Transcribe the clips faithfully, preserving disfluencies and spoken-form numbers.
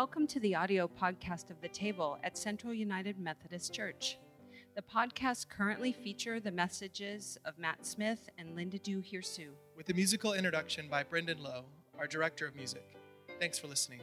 Welcome to the audio podcast of The Table at Central United Methodist Church. The podcasts currently feature the messages of Matt Smith and Linda Du Hirsu, with a musical introduction by Brendan Lowe, our director of music. Thanks for listening.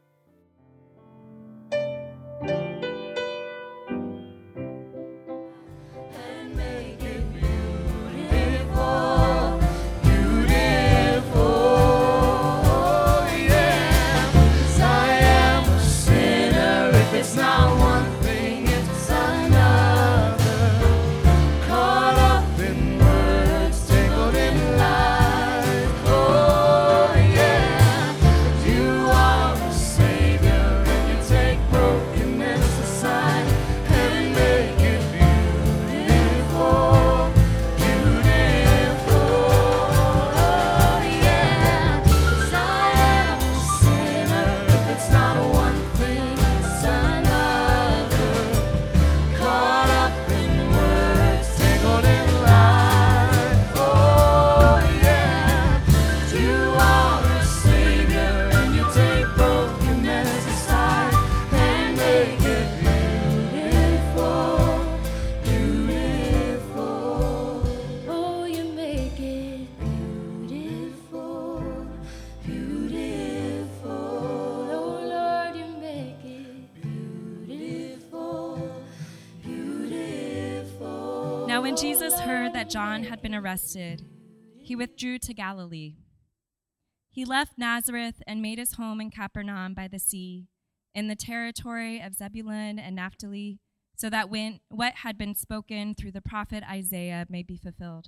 Now when Jesus heard that John had been arrested, he withdrew to Galilee. He left Nazareth and made his home in Capernaum by the sea, in the territory of Zebulun and Naphtali, so that when what had been spoken through the prophet Isaiah may be fulfilled.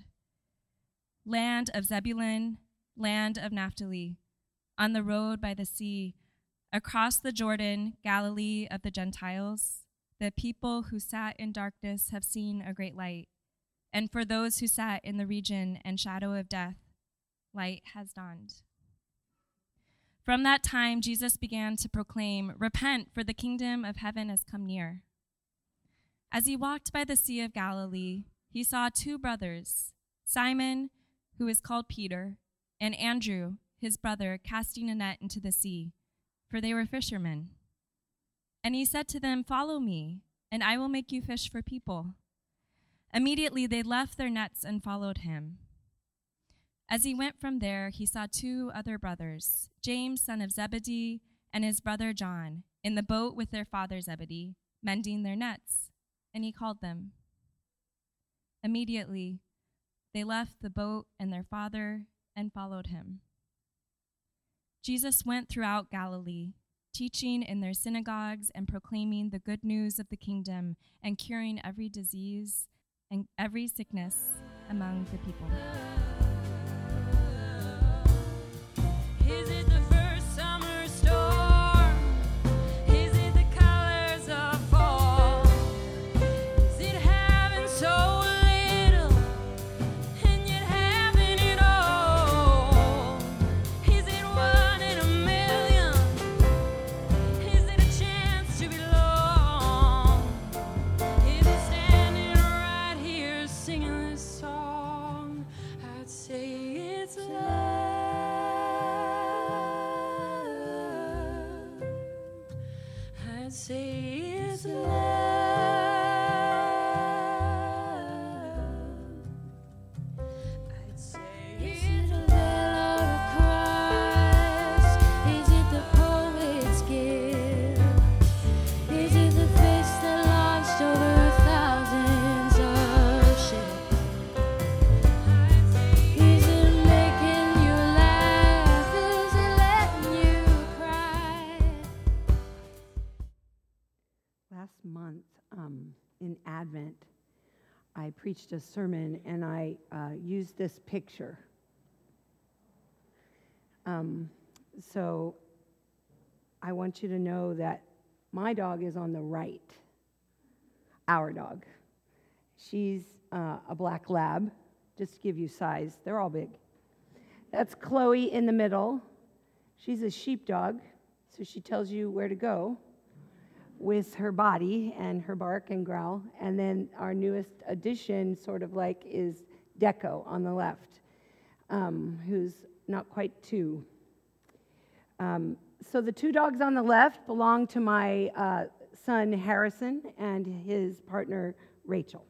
Land of Zebulun, land of Naphtali, on the road by the sea, across the Jordan, Galilee of the Gentiles, the people who sat in darkness have seen a great light. And for those who sat in the region and shadow of death, light has dawned. From that time, Jesus began to proclaim, "Repent, for the kingdom of heaven has come near." As he walked by the Sea of Galilee, he saw two brothers, Simon, who is called Peter, and Andrew, his brother, casting a net into the sea, for they were fishermen. And he said to them, "Follow me, and I will make you fish for people." Immediately they left their nets and followed him. As he went from there, he saw two other brothers, James, son of Zebedee, and his brother John, in the boat with their father Zebedee, mending their nets, and he called them. Immediately they left the boat and their father and followed him. Jesus went throughout Galilee, teaching in their synagogues and proclaiming the good news of the kingdom and curing every disease and every sickness among the people. Is it the first summer storm? Is it the colors of fall? Is it having so little and yet having it all? Is it one in a million? Is it a chance to belong? Is it standing right here singing this song? I'd say it's love. I'd say it's love. I'd say it's the Lord of Christ. Is it the poet's gift? Is it the face that launched over thousands of ships? Is it making you laugh? Is it letting you cry? Last month, um, in Advent, I preached a sermon and I uh, used this picture. Um, so I want you to know that my dog is on the right, our dog. She's uh, a black lab, just to give you size. They're all big. That's Chloe in the middle. She's a sheepdog, so she tells you where to go with her body and her bark and growl. And then our newest addition, sort of like, is Deco on the left, um, who's not quite two. Um, so the two dogs on the left belong to my uh, son Harrison and his partner Rachel.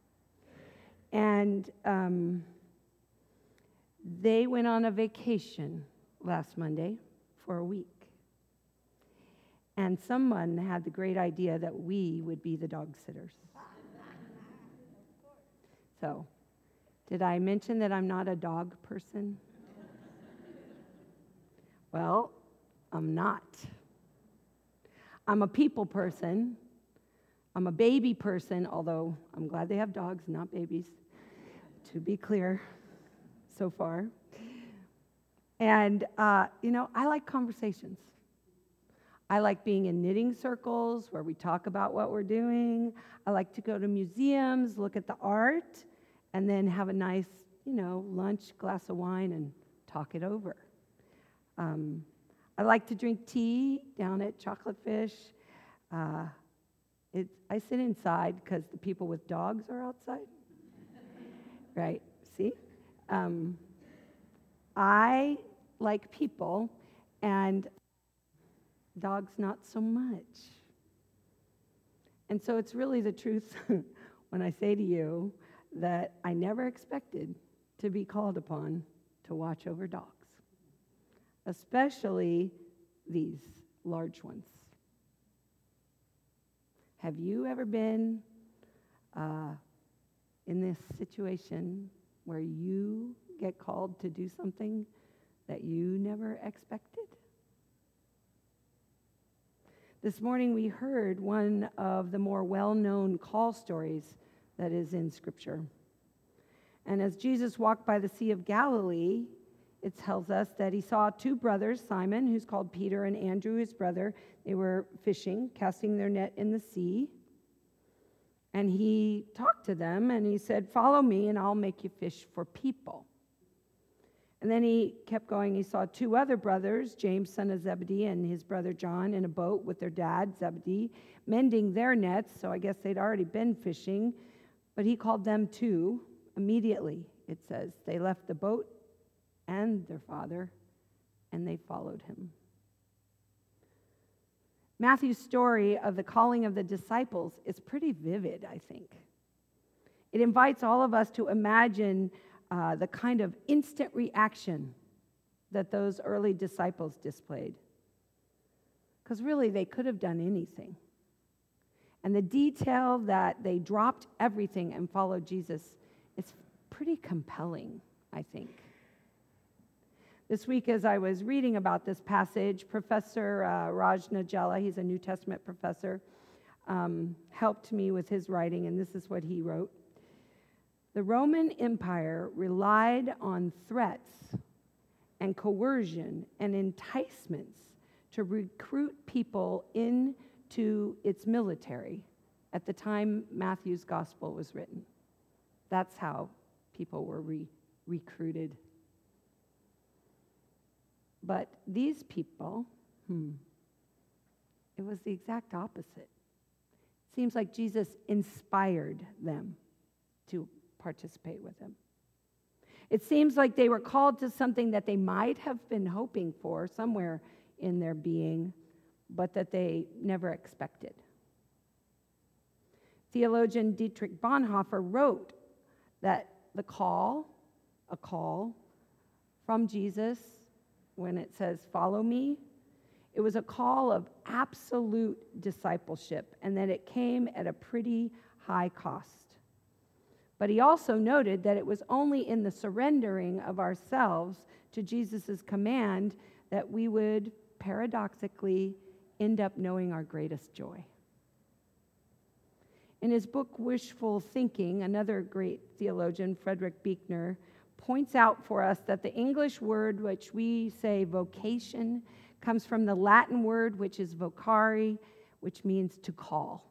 And um, they went on a vacation last Monday for a week. And someone had the great idea that we would be the dog sitters. So, did I mention that I'm not a dog person? Well, I'm not. I'm a people person. I'm a baby person, although I'm glad they have dogs, not babies, to be clear so far. And, uh, you know, I like conversations. I like being in knitting circles where we talk about what we're doing. I like to go to museums, look at the art, and then have a nice, you know, lunch, glass of wine, and talk it over. Um, I like to drink tea down at Chocolate Fish. Uh, it, I sit inside because the people with dogs are outside. Right, see? Um, I like people, and dogs not so much. And so it's really the truth when I say to you that I never expected to be called upon to watch over dogs, especially these large ones. Have you ever been uh, in this situation where you get called to do something that you never expected? This morning we heard one of the more well-known call stories that is in Scripture. And as Jesus walked by the Sea of Galilee, it tells us that he saw two brothers, Simon, who's called Peter, and Andrew, his brother. They were fishing, casting their net in the sea. And he talked to them, and he said, "Follow me, and I'll make you fish for people." And then he kept going. He saw two other brothers, James, son of Zebedee, and his brother John, in a boat with their dad, Zebedee, mending their nets. So I guess they'd already been fishing. But he called them too. Immediately, it says, they left the boat and their father, and they followed him. Matthew's story of the calling of the disciples is pretty vivid, I think. It invites all of us to imagine uh, the kind of instant reaction that those early disciples displayed. Because really, they could have done anything. And the detail that they dropped everything and followed Jesus is pretty compelling, I think. This week, as I was reading about this passage, Professor uh, Raj Najela, he's a New Testament professor, um, helped me with his writing, and this is what he wrote. The Roman Empire relied on threats and coercion and enticements to recruit people into its military at the time Matthew's gospel was written. That's how people were re- recruited. But these people, hmm, it was the exact opposite. It seems like Jesus inspired them to participate with him. It seems like they were called to something that they might have been hoping for somewhere in their being, but that they never expected. Theologian Dietrich Bonhoeffer wrote that the call, a call from Jesus, when it says, "Follow me," it was a call of absolute discipleship, and that it came at a pretty high cost. But he also noted that it was only in the surrendering of ourselves to Jesus' command that we would paradoxically end up knowing our greatest joy. In his book, Wishful Thinking, another great theologian, Frederick Buechner, points out for us that the English word which we say vocation comes from the Latin word which is vocare, which means to call.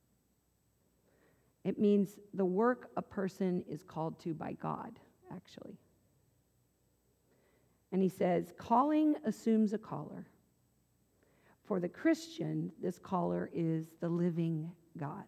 It means the work a person is called to by God, actually. And he says, calling assumes a caller. For the Christian, this caller is the living God.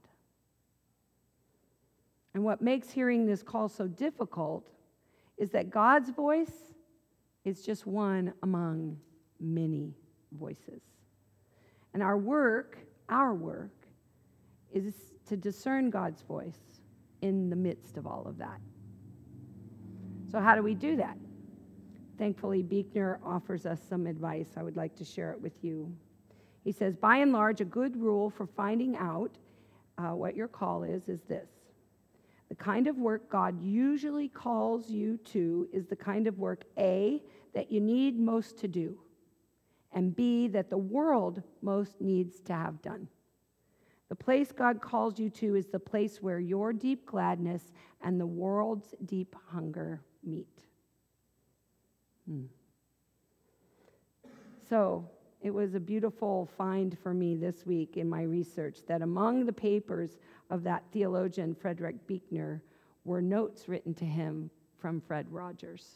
And what makes hearing this call so difficult is that God's voice is just one among many voices. And our work, our work, is to discern God's voice in the midst of all of that. So how do we do that? Thankfully, Buechner offers us some advice. I would like to share it with you. He says, by and large, a good rule for finding out uh, what your call is, is this. The kind of work God usually calls you to is the kind of work, A, that you need most to do, and B, that the world most needs to have done. The place God calls you to is the place where your deep gladness and the world's deep hunger meet. Hmm. So, it was a beautiful find for me this week in my research that among the papers of that theologian Frederick Buechner were notes written to him from Fred Rogers.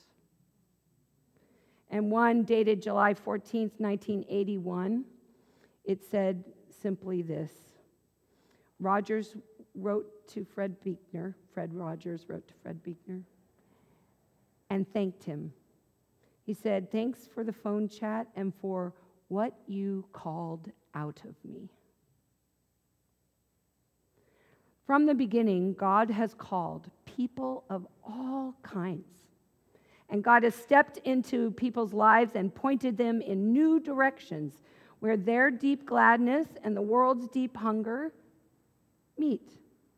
And one dated July fourteenth, nineteen eighty-one, it said simply this. Rogers wrote to Fred Buechner, Fred Rogers wrote to Fred Buechner, and thanked him. He said, thanks for the phone chat and for what you called out of me. From the beginning, God has called people of all kinds. And God has stepped into people's lives and pointed them in new directions where their deep gladness and the world's deep hunger meet.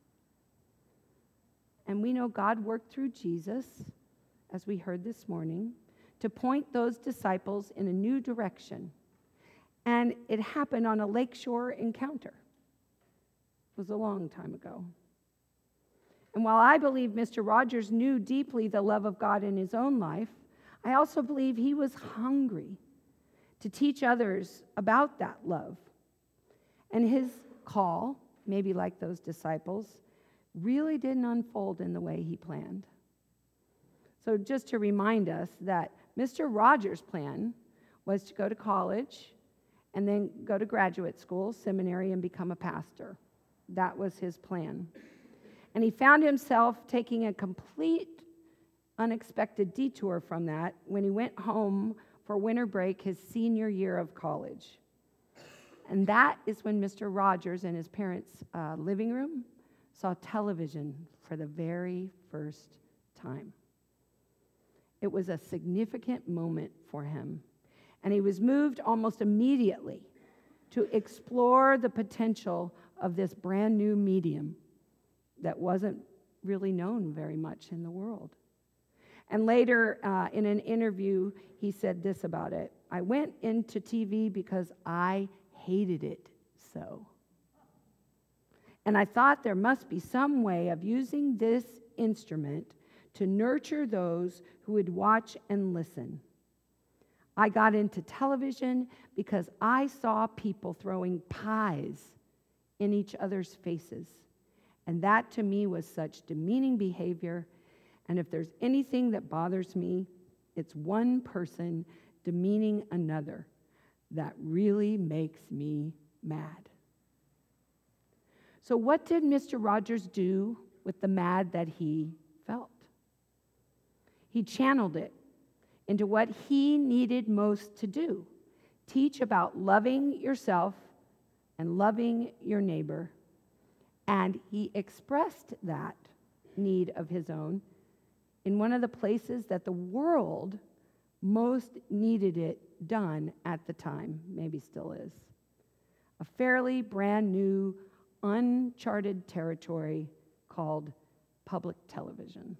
And we know God worked through Jesus, as we heard this morning, to point those disciples in a new direction. And it happened on a lakeshore encounter. It was a long time ago. And while I believe Mister Rogers knew deeply the love of God in his own life, I also believe he was hungry to teach others about that love. And his call, maybe like those disciples, really didn't unfold in the way he planned. So just to remind us that Mister Rogers' plan was to go to college and then go to graduate school, seminary, and become a pastor. That was his plan. And he found himself taking a complete unexpected detour from that when he went home for winter break his senior year of college. And that is when Mister Rogers in his parents' uh, living room saw television for the very first time. It was a significant moment for him. And he was moved almost immediately to explore the potential of this brand new medium that wasn't really known very much in the world. And later, uh, in an interview, he said this about it. I went into T V because I hated it so. And I thought there must be some way of using this instrument to nurture those who would watch and listen. I got into television because I saw people throwing pies in each other's faces. And that to me was such demeaning behavior. And if there's anything that bothers me, it's one person demeaning another. That really makes me mad. So what did Mister Rogers do with the mad that he felt? He channeled it into what he needed most to do. Teach about loving yourself and loving your neighbor. And he expressed that need of his own in one of the places that the world most needed it done at the time, maybe still is. A fairly brand new, uncharted territory called public television.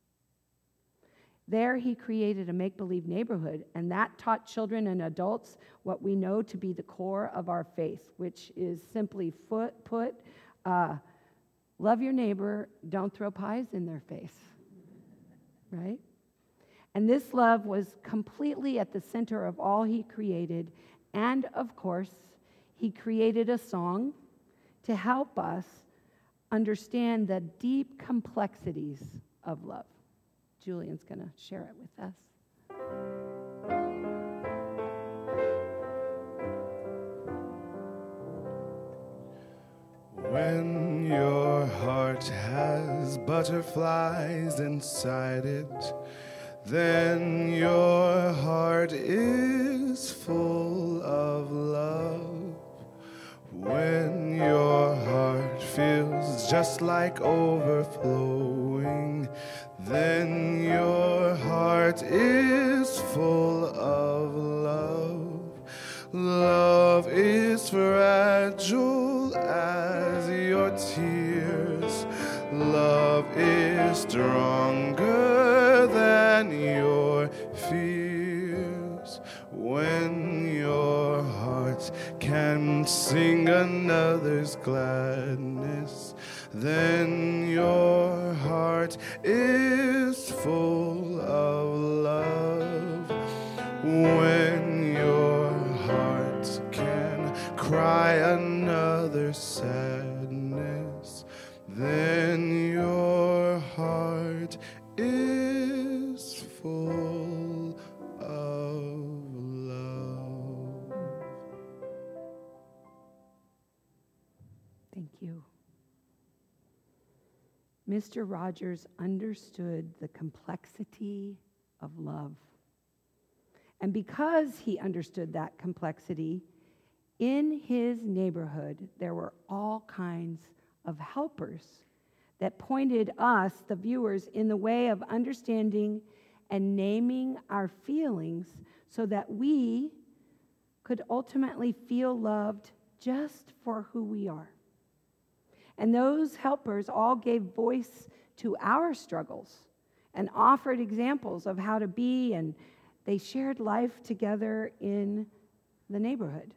There he created a make-believe neighborhood, and that taught children and adults what we know to be the core of our faith, which is simply foot, put, uh, love your neighbor, don't throw pies in their face, right? And this love was completely at the center of all he created, and of course, he created a song to help us understand the deep complexities of love. Julian's going to share it with us. When your heart has butterflies inside it, then your heart is full of love. When your heart feels just like overflowing, then your heart is full of love. Love is fragile as your tears. Love is stronger than your fears. When your heart can sing another's gladness, then your heart is full of love. When your heart can cry another sadness, then your heart is full of love. Thank you. Mister Rogers understood the complexity of love. And because he understood that complexity, in his neighborhood, there were all kinds of helpers that pointed us, the viewers, in the way of understanding and naming our feelings so that we could ultimately feel loved just for who we are. And those helpers all gave voice to our struggles and offered examples of how to be, and they shared life together in the neighborhood.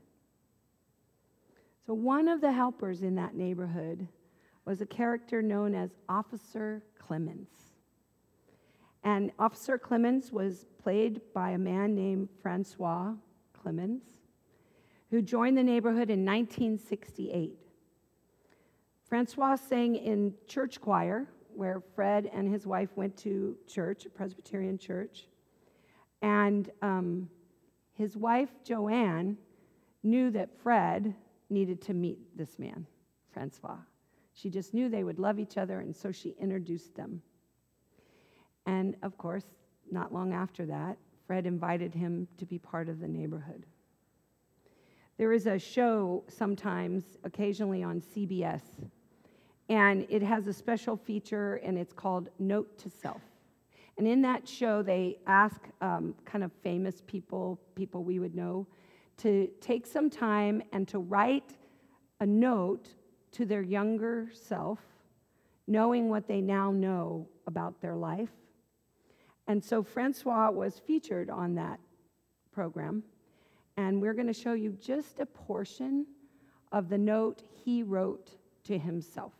So one of the helpers in that neighborhood was a character known as Officer Clemens. And Officer Clemens was played by a man named Francois Clemens, who joined the neighborhood in nineteen sixty-eight. Francois sang in church choir, where Fred and his wife went to church, a Presbyterian church. And um, his wife, Joanne, knew that Fred needed to meet this man, Francois. She just knew they would love each other, and so she introduced them. And, of course, not long after that, Fred invited him to be part of the neighborhood. There is a show sometimes, occasionally on C B S, and it has a special feature, and it's called Note to Self. And in that show, they ask um, kind of famous people, people we would know, to take some time and to write a note to their younger self, knowing what they now know about their life. And so Francois was featured on that program, and we're going to show you just a portion of the note he wrote to himself.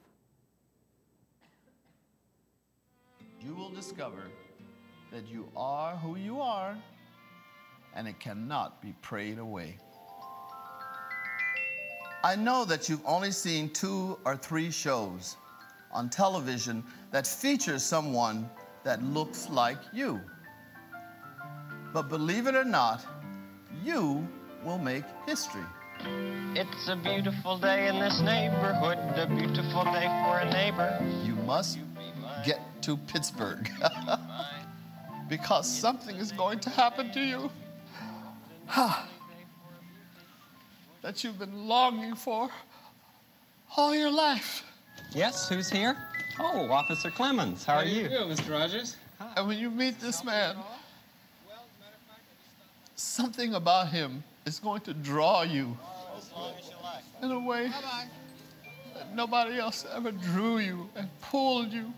You will discover that you are who you are, and it cannot be prayed away. I know that you've only seen two or three shows on television that feature someone that looks like you. But believe it or not, you will make history. It's a beautiful day in this neighborhood, a beautiful day for a neighbor. You must get to Pittsburgh because something is going to happen to you that you've been longing for all your life. Yes, who's here? Oh, Officer Clemens. How are you? How do you do, Mister Rogers? And when you meet this man, something about him is going to draw you in a way that nobody else ever drew you and pulled you.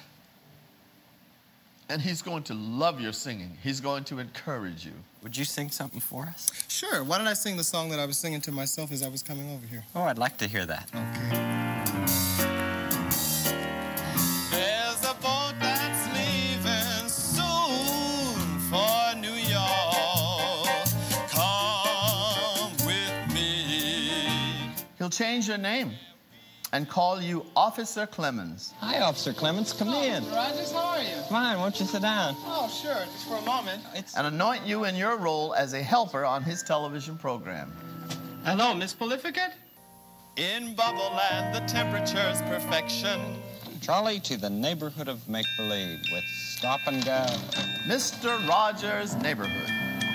And he's going to love your singing. He's going to encourage you. Would you sing something for us? Sure. Why don't I sing the song that I was singing to myself as I was coming over here? Oh, I'd like to hear that. Okay. There's a boat that's leaving soon for New York. Come with me. He'll change your name and call you Officer Clemens. Hi, Officer Clemens. Come in. Mister Rogers, how are you? Fine. Won't you sit down? Oh, sure. Just for a moment. It's... And anoint you in your role as a helper on his television program. Hello, Miss Prolificate? In Bubbleland, the temperature's perfection. Trolley to the neighborhood of make-believe with Stop and Go. Mister Rogers' Neighborhood.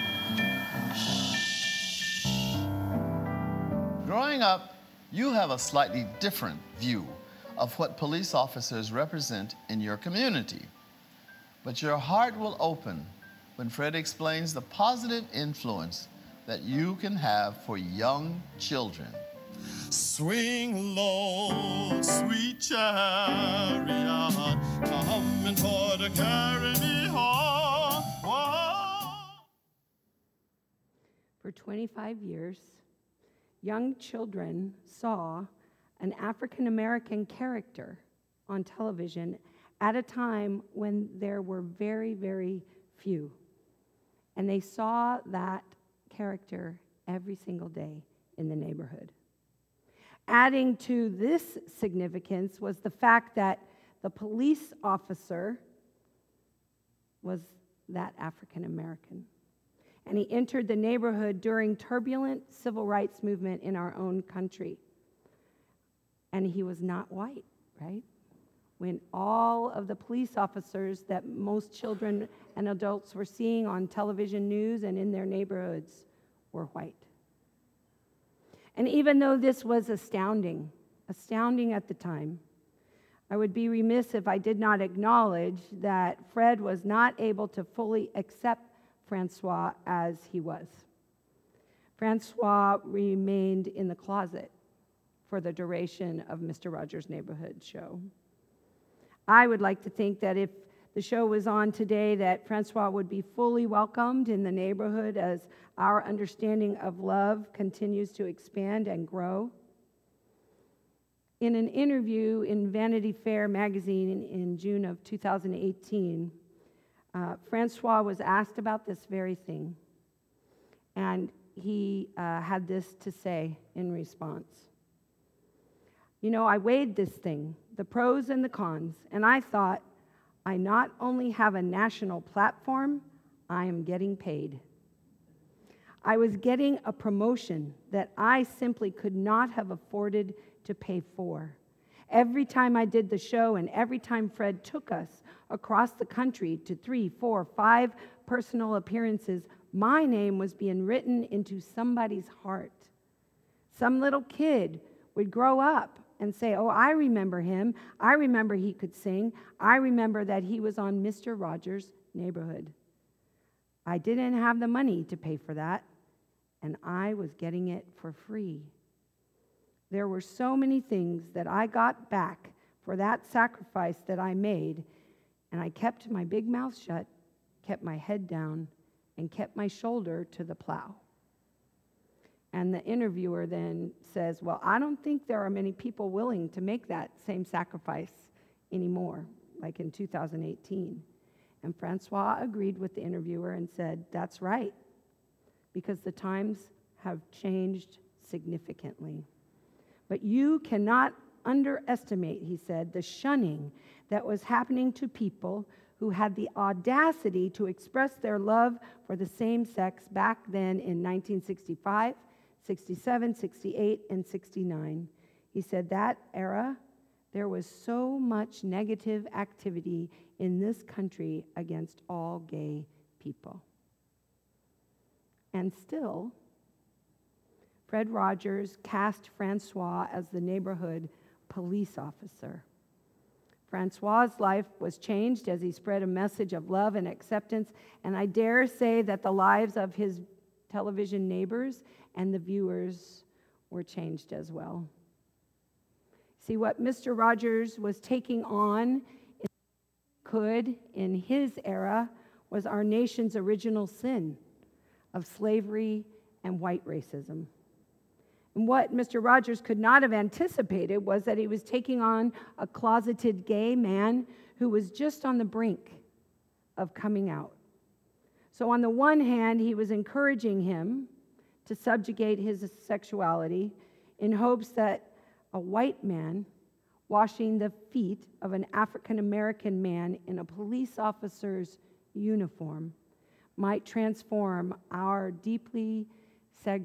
Growing up, you have a slightly different view of what police officers represent in your community. But your heart will open when Fred explains the positive influence that you can have for young children. Swing low, sweet chariot, coming for to carry me home. Whoa. For twenty-five years, young children saw an African American character on television at a time when there were very, very few. And they saw that character every single day in the neighborhood. Adding to this significance was the fact that the police officer was that African American. And he entered the neighborhood during turbulent civil rights movement in our own country. And he was not white, right? When all of the police officers that most children and adults were seeing on television news and in their neighborhoods were white. And even though this was astounding, astounding at the time, I would be remiss if I did not acknowledge that Fred was not able to fully accept Francois as he was. Francois remained in the closet for the duration of Mister Rogers' Neighborhood show. I would like to think that if the show was on today, that Francois would be fully welcomed in the neighborhood as our understanding of love continues to expand and grow. In an interview in Vanity Fair magazine in June of two thousand eighteen, uh, Francois was asked about this very thing, and he uh, had this to say in response. You know, I weighed this thing, the pros and the cons, and I thought, I not only have a national platform, I am getting paid. I was getting a promotion that I simply could not have afforded to pay for. Every time I did the show and every time Fred took us across the country to three, four, five personal appearances, my name was being written into somebody's heart. Some little kid would grow up and say, oh, I remember him. I remember he could sing. I remember that he was on Mister Rogers' Neighborhood. I didn't have the money to pay for that, and I was getting it for free. There were so many things that I got back for that sacrifice that I made, and I kept my big mouth shut, kept my head down, and kept my shoulder to the plow. And the interviewer then says, well, I don't think there are many people willing to make that same sacrifice anymore, like in two thousand eighteen. And Francois agreed with the interviewer and said, that's right, because the times have changed significantly. But you cannot underestimate, he said, the shunning that was happening to people who had the audacity to express their love for the same sex back then in nineteen sixty-five, sixty-seven, sixty-eight, and sixty-nine. He said that era, there was so much negative activity in this country against all gay people. And still, Fred Rogers cast Francois as the neighborhood police officer. Francois's life was changed as he spread a message of love and acceptance, and I dare say that the lives of his television neighbors and the viewers were changed as well. See, what Mister Rogers was taking on could in his era was our nation's original sin of slavery and white racism. And what Mister Rogers could not have anticipated was that he was taking on a closeted gay man who was just on the brink of coming out. So on the one hand, he was encouraging him to subjugate his sexuality in hopes that a white man washing the feet of an African American man in a police officer's uniform might transform our deeply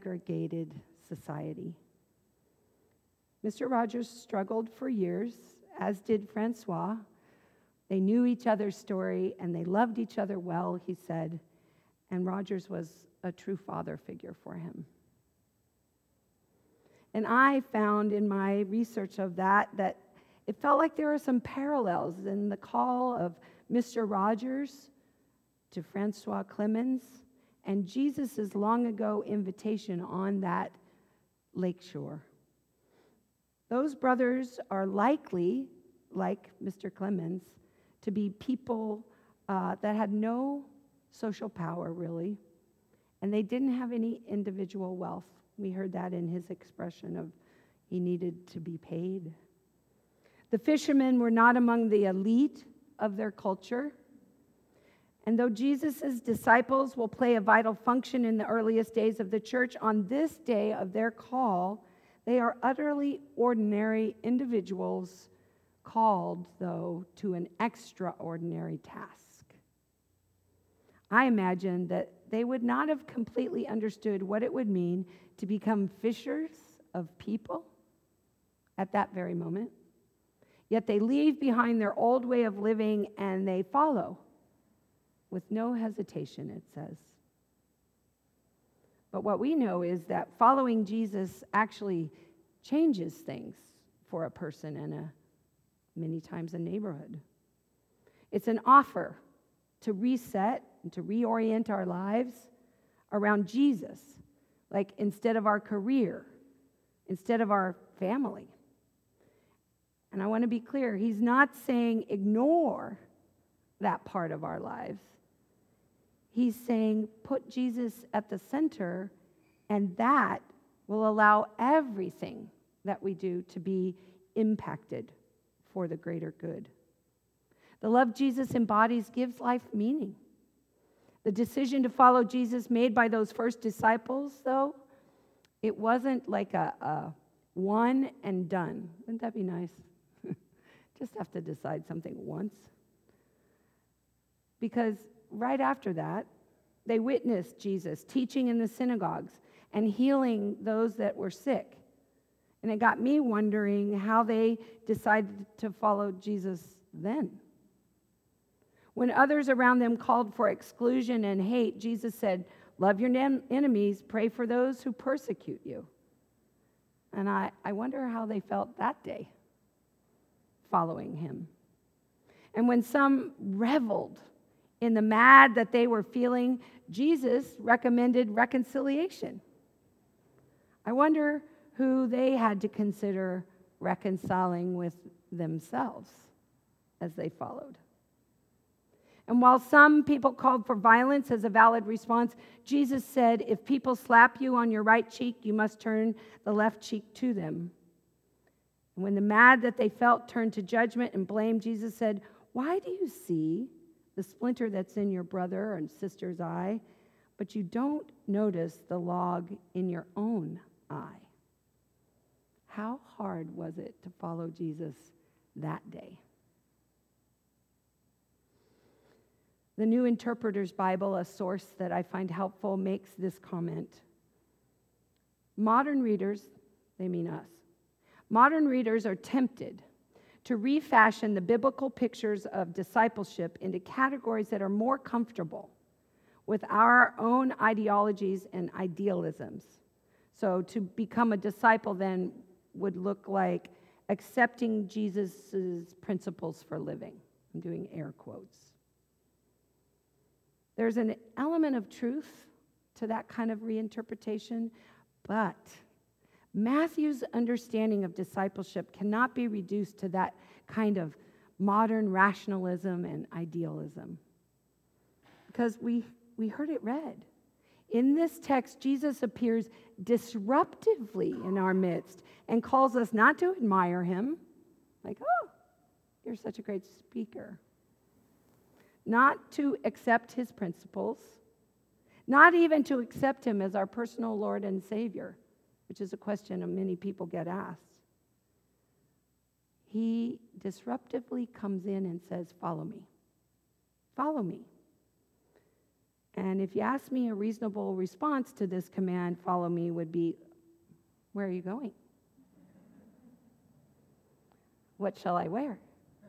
segregated society. Mister Rogers struggled for years as did Francois. They knew each other's story, and they loved each other well, he said, and Rogers was a true father figure for him. And I found in my research of that that it felt like there were some parallels in the call of Mister Rogers to Francois Clemens and Jesus' long ago invitation on that lakeshore. Those brothers are likely, like Mister Clemens, to be people uh, that had no social power, really, and they didn't have any individual wealth. We heard that in his expression of he needed to be paid. The fishermen were not among the elite of their culture. And though Jesus' disciples will play a vital function in the earliest days of the church, on this day of their call, they are utterly ordinary individuals called, though, to an extraordinary task. I imagine that they would not have completely understood what it would mean to become fishers of people at that very moment. Yet they leave behind their old way of living and they follow with no hesitation, it says. But what we know is that following Jesus actually changes things for a person and a, many times a neighborhood. It's an offer to reset and to reorient our lives around Jesus, like instead of our career, instead of our family. And I want to be clear, he's not saying ignore that part of our lives. He's saying put Jesus at the center, and that will allow everything that we do to be impacted for the greater good. The love Jesus embodies gives life meaning. The decision to follow Jesus made by those first disciples, though, it wasn't like a, a one and done. Wouldn't that be nice? Just have to decide something once. Because right after that, they witnessed Jesus teaching in the synagogues and healing those that were sick. And it got me wondering how they decided to follow Jesus then. When others around them called for exclusion and hate, Jesus said, love your enemies, pray for those who persecute you. And I, I wonder how they felt that day following him. And when some reveled in the mad that they were feeling, Jesus recommended reconciliation. I wonder who they had to consider reconciling with themselves as they followed. And while some people called for violence as a valid response, Jesus said, if people slap you on your right cheek, you must turn the left cheek to them. And when the mad that they felt turned to judgment and blame, Jesus said, why do you see the splinter that's in your brother and sister's eye, but you don't notice the log in your own eye? How hard was it to follow Jesus that day? The New Interpreter's Bible, a source that I find helpful, makes this comment. Modern readers, they mean us, modern readers are tempted to refashion the biblical pictures of discipleship into categories that are more comfortable with our own ideologies and idealisms. So to become a disciple then would look like accepting Jesus' principles for living. I'm doing air quotes. There's an element of truth to that kind of reinterpretation, but Matthew's understanding of discipleship cannot be reduced to that kind of modern rationalism and idealism. Because we, we heard it read. In this text, Jesus appears disruptively in our midst and calls us not to admire him, like, oh, you're such a great speaker. Not to accept his principles, not even to accept him as our personal Lord and Savior, which is a question that many people get asked. He disruptively comes in and says, follow me. Follow me. And if you ask me, a reasonable response to this command, follow me, would be, where are you going? What shall I wear?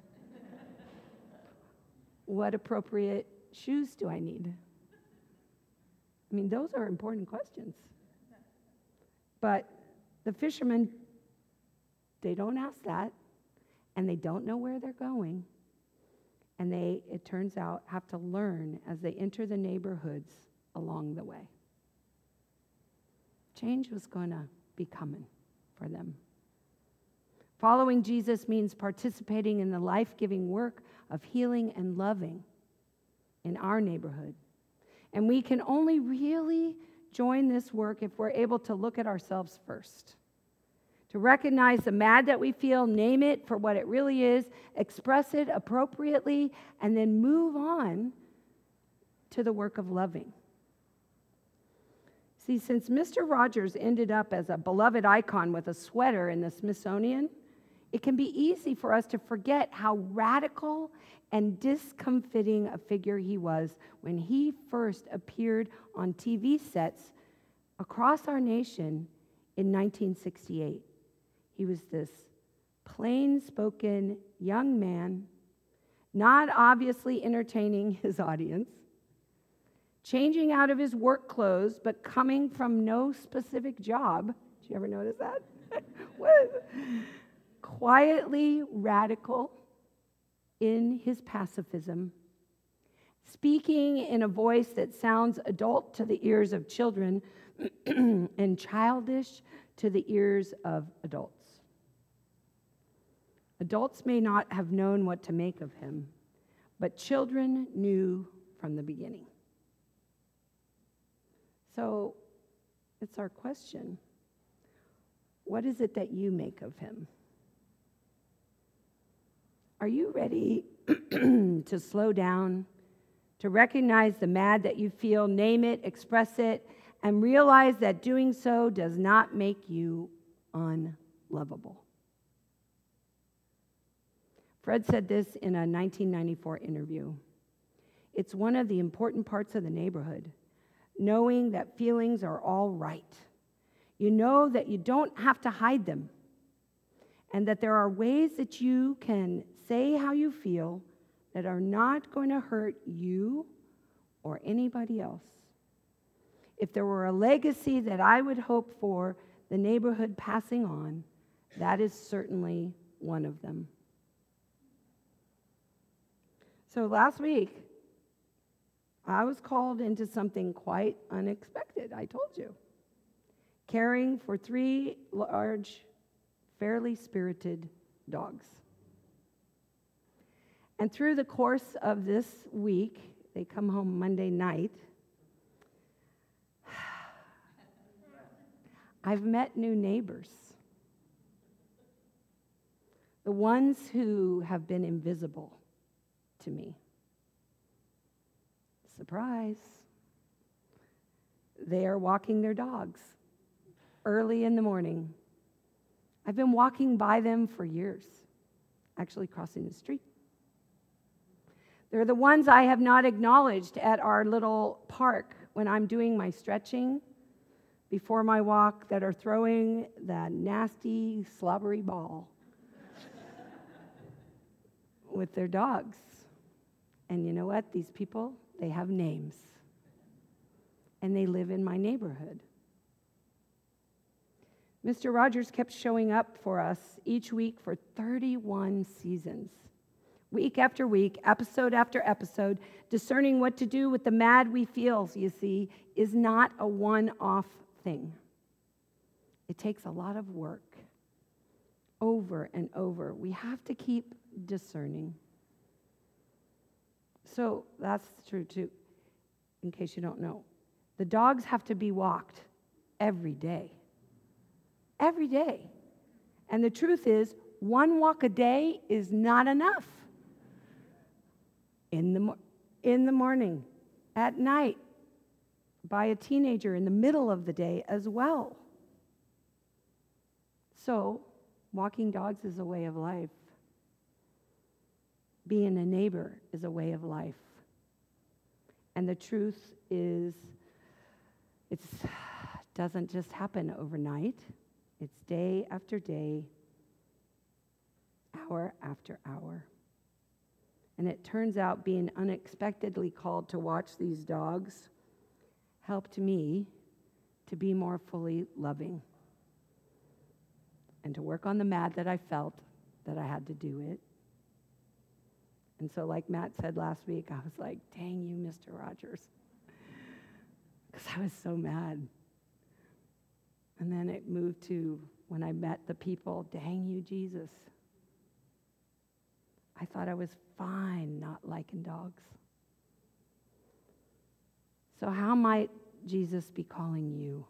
What appropriate shoes do I need? I mean, those are important questions. But the fishermen, they don't ask that, and they don't know where they're going. And they, it turns out, have to learn as they enter the neighborhoods along the way. Change was going to be coming for them. Following Jesus means participating in the life-giving work of healing and loving in our neighborhood. And we can only really join this work if we're able to look at ourselves first. To recognize the mad that we feel, name it for what it really is, express it appropriately, and then move on to the work of loving. See, since Mister Rogers ended up as a beloved icon with a sweater in the Smithsonian, it can be easy for us to forget how radical and discomfiting a figure he was when he first appeared on T V sets across our nation in nineteen sixty-eight. He was this plain-spoken young man, not obviously entertaining his audience, changing out of his work clothes, but coming from no specific job. Did you ever notice that? What? Quietly radical in his pacifism, speaking in a voice that sounds adult to the ears of children and childish to the ears of adults. Adults may not have known what to make of him, but children knew from the beginning. So it's our question. What is it that you make of him? Are you ready to slow down, to recognize the mad that you feel, name it, express it, and realize that doing so does not make you unlovable? Fred said this in a nineteen ninety-four interview. It's one of the important parts of the neighborhood, knowing that feelings are all right. You know that you don't have to hide them, and that there are ways that you can say how you feel that are not going to hurt you or anybody else. If there were a legacy that I would hope for the neighborhood passing on, that is certainly one of them. So last week, I was called into something quite unexpected, I told you. Caring for three large, fairly spirited dogs. And through the course of this week, they come home Monday night, I've met new neighbors. The ones who have been invisible to me. Surprise. They are walking their dogs early in the morning. I've been walking by them for years, actually crossing the street. They're the ones I have not acknowledged at our little park when I'm doing my stretching before my walk, that are throwing that nasty, slobbery ball with their dogs. And you know what? These people, they have names. And they live in my neighborhood. Mister Rogers kept showing up for us each week for thirty-one seasons. Week after week, episode after episode, discerning what to do with the mad we feel, you see, is not a one-off thing. It takes a lot of work over and over. We have to keep discerning. So that's true too, in case you don't know. The dogs have to be walked every day. Every day. And the truth is, one walk a day is not enough. In the, mo- in the morning, at night, by a teenager in the middle of the day as well. So, walking dogs is a way of life. Being a neighbor is a way of life. And the truth is, it doesn't just happen overnight. It's day after day, hour after hour. And it turns out being unexpectedly called to watch these dogs helped me to be more fully loving and to work on the mad that I felt that I had to do it. And so like Matt said last week, I was like, dang you, Mister Rogers. Because I was so mad. And then it moved to when I met the people, dang you, Jesus. I thought I was fine not liking dogs. So how might Jesus be calling you?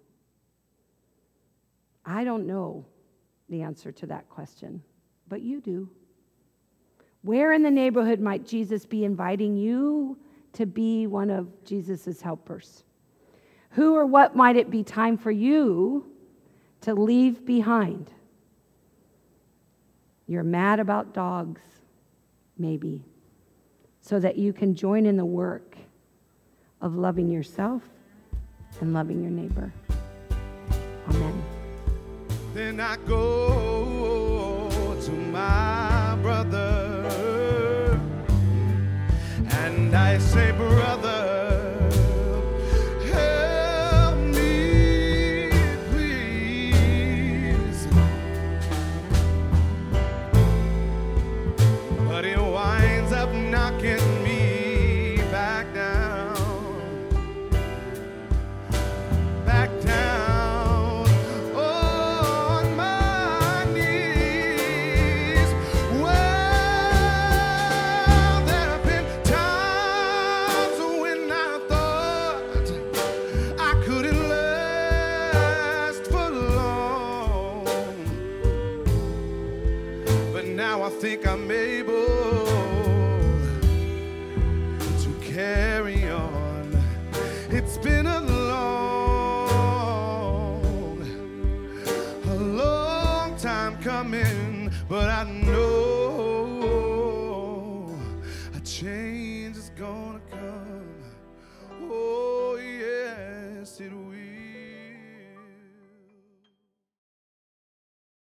I don't know the answer to that question, but you do. Where in the neighborhood might Jesus be inviting you to be one of Jesus' helpers? Who or what might it be time for you to leave behind? You're mad about dogs, maybe, so that you can join in the work of loving yourself and loving your neighbor. Amen. Then I go to my brother and I say, brother, help me, please. But he winds up knocking me back down, back down on my knees. Well, there have been times when I thought I couldn't last for long, but now I think I'm able to carry on. It's been a long, a long time coming, but I know